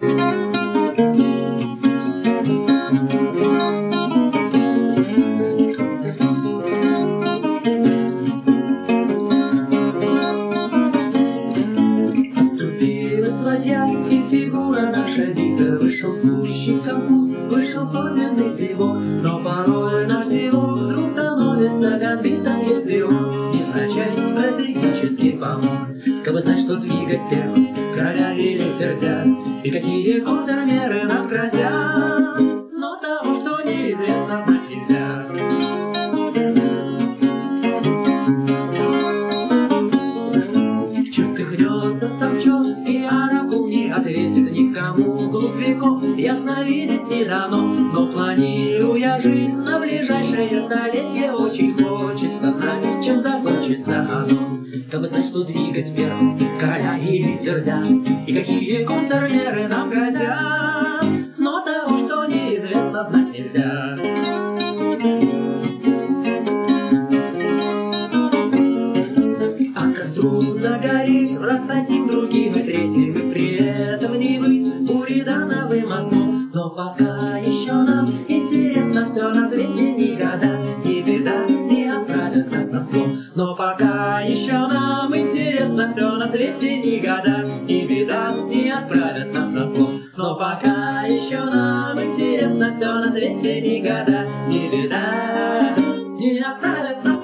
Оступилась ладья, и фигура наша бита. Вышел сущий конфуз, вышел форменный зевок. Но порой наш зевок вдруг становится гамбитом, если он незначай стратегически помог. Как бы знать, что двигать первым, короля или ферзя, и какие контрмеры нам грозят, но того, что неизвестно, знать нельзя. Чертыхнется сам черт, и оракул не ответит никому. Глуп веков ясно видеть не дано, но планируя жизнь на ближайшее столетие, очень хочется знать, чем закончится оно. Как бы знать, что двигать первым, короля или ферзя, и какие контрмеры нам грозят, но того, что неизвестно, знать нельзя. Трудно гореть, раз одним, другим и третьим, и при этом не быть Буридановым мостом. Но пока еще нам интересно все на свете, ни года, ни беда не отправят нас на слом. Но пока еще нам интересно все на свете, ни года, ни беда не отправят нас на слом. Но пока еще нам интересно все на свете, ни года, ни беда не отправят нас